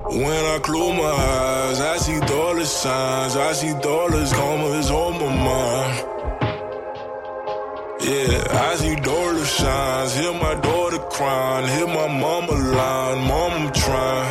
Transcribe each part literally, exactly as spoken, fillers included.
When I close my eyes, I see dollar signs. I see dollars, commas on my mind. Yeah, I see dollar signs. Hear my daughter crying. Hear my mama lying. Mom, I'm trying.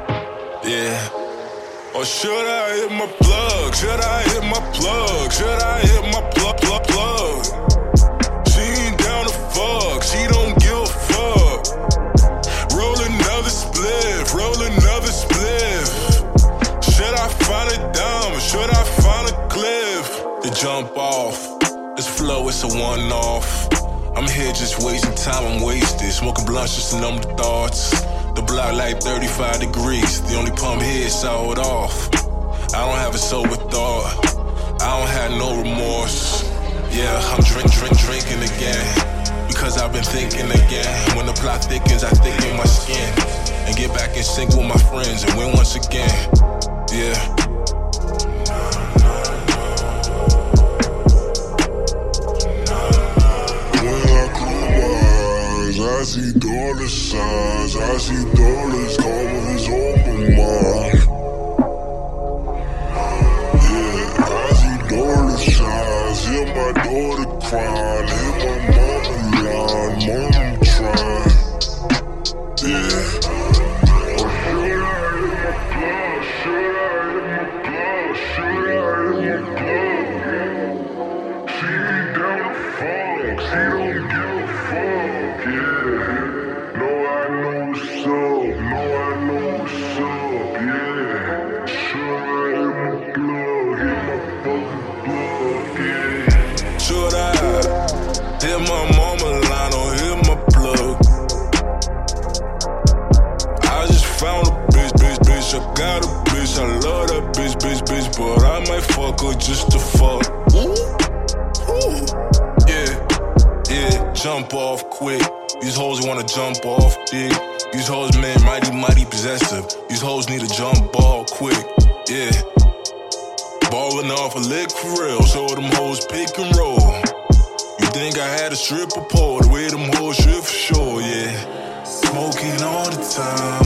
Yeah. Or should I hit my plug? Should I hit my plug? Should I hit my plug, plug, plug? She ain't down to fuck. She don't give a fuck. Roll another spliff. Roll another spliff. Should I find a diamond? Should I find a cliff? To jump off. This flow, it's a one-off. I'm here just wasting time, I'm wasted. Smoking blunts just to numb the thoughts. The block like thirty-five degrees. The only pump here is sold off. I don't have a sober thought. I don't have no remorse. Yeah, I'm drink, drink, drinking again. Because I've been thinking again. When the plot thickens, I thicken my skin. And get back in sync with my friends and win once again. Yeah. I see dollar signs, I see dollars, commas on my mind. Yeah, I see dollar signs, hear my daughter crying, hear my mama lying, mom, I'm trying. Yeah. Or should I hit my plug, should I hit my plug, should I hit my plug? She ain't down to fuck, she don't give a fuck, yeah. Should I hit my mama line or hit my plug? I just found a bitch, bitch, bitch. I got a bitch, I love that bitch, bitch, bitch. But I might fuck her just to fuck. Ooh, ooh. Yeah, yeah, jump off quick. These hoes wanna jump off dick. These hoes, man, mighty, mighty possessive. These hoes need to jump ball quick. Yeah. Ballin' off a lick for real, so them hoes pick and roll. You think I had a stripper pole, the way them hoes should for sure, yeah. Smoking all the time.